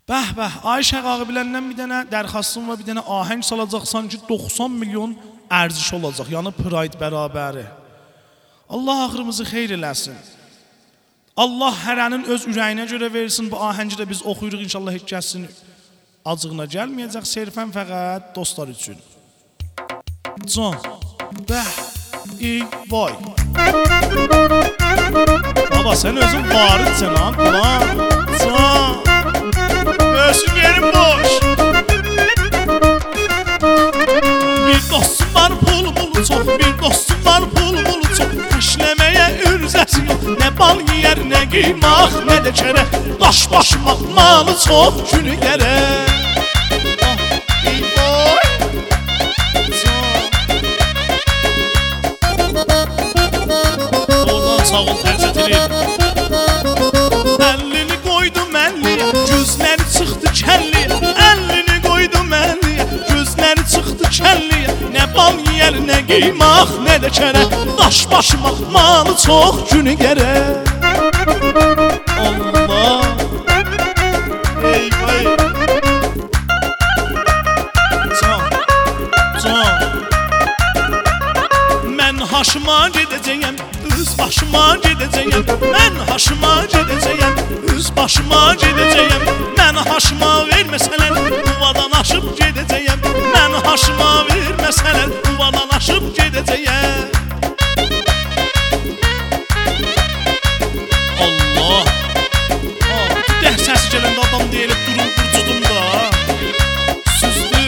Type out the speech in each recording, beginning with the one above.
Bəh, Ayşə qağı biləndən bir dənə dərxastın və bir dənə ahəng salacaqsan ki 90 milyon ərziş olacaq. Yəni Pride bərabəri. Allah axırımızı xeyr eləsin. Allah hərənin öz ürəyinə görə versin. Bu ahəngi də biz oxuyuruq inşallah heç kəsin acığına gəlməyəcək. Sərfən fəqət dostlar üçün. Can, bəh, vay. Baba sen özün varitsen lan. Can. Göğsün yerim boş. Bir dostum var pul çok, bir dostum var pul çok. İşlemeye ürzəsi yok. Ne bal yer, ne qiymaq, ne de kere. Daş başmaq malı çok günü gerek. Oradan sağ ol tərzətilir. Əlini qoydum əlliyə, gözləri çıxdı kəlliyə. Əlini qoydum əlliyə, gözləri çıxdı kəlliyə. Nə bal yer, nə qiymaq, nə də kərə. Daş başmaq malı çox günü gərək. Allah eyvay. Can mən haşıma gedəcəyəm, üz başıma gedəcəyəm. Mən haşıma gedəcəyəm, üz başıma gedəcəyəm. Mən haşıma verməsələr, uvadan aşıb gedəcəyəm. Mən haşıma verməsələr, uvadan aşıb gedəcəyəm. Allah dəh səsi gələndə adam deyilib durun qurcudum da. Süzdü.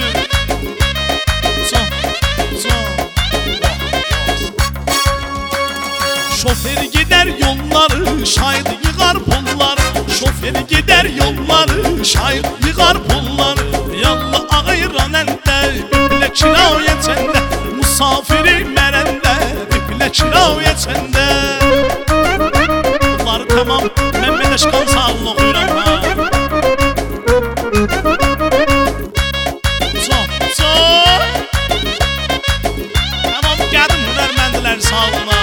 Şoför gider yolları, şahit yığar pulları. Şoför gider yolları, şahit yığar pulları. Yallah ağayıran əldə, biple kiraya çəndə. Musafiri mərəndə, biple kiraya çəndə. Bunları tamam, mən Mədeşkan sağlığını oxuyuram ha. Tamam, gəldim hünərməndilər sağlığına.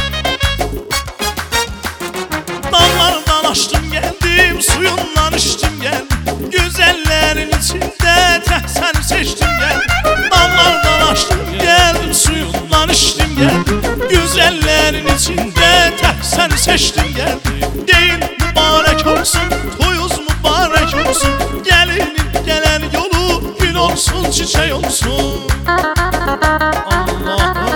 Dallardan açtım geldim, suyundan içtim geldim. Güzellerin içinde tehsen seçtim geldim. Dallardan açtım geldim, suyundan içtim geldim. Güzellerin içinde tehsen seçtim geldim. Değil mübarek olsun, toyuz mübarek olsun. Gelinin gelen yolu gül olsun, çiçek olsun. Allah'ım.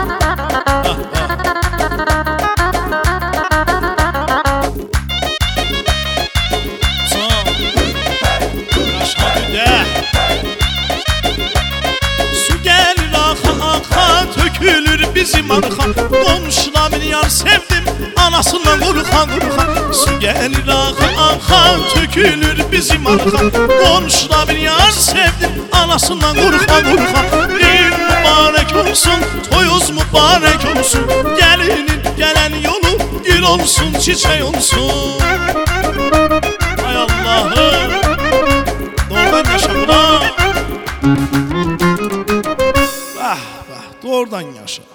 Bizim arxa qonşuna bir yar sevdim, anasından qorxa. Su gəlir axa, tökülür bizim arxa. Qonşuna bir yar sevdim, anasından qorxa. Deyir mübarək olsun, toyuz mübarək olsun. Gəlinin gələn yolu gül olsun, çiçək olsun. Ay Allah'ım, doğrudan yaşa buna. Doğrudan yaşa.